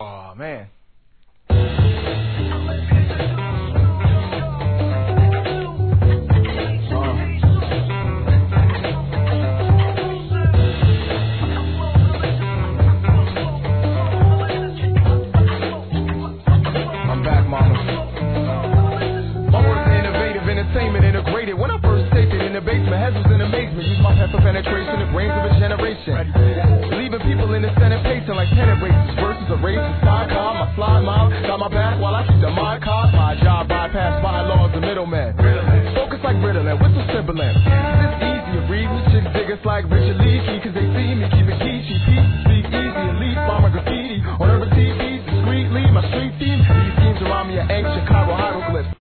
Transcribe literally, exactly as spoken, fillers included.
Oh, man. I'm back, mama. My words are innovative, entertainment integrated. When I first taped it in the basement, heads was in amazement. Use my pep for penetration, the brains of a generation. Leaving people in the center pacing like tenant races. Versus a race, a side car, my fly mile. Got my back while I keep the my car. My job bypass bylaws, the middleman. Focus like Ritalin, whistle sibling. This easy to read, with chicks diggers like Richard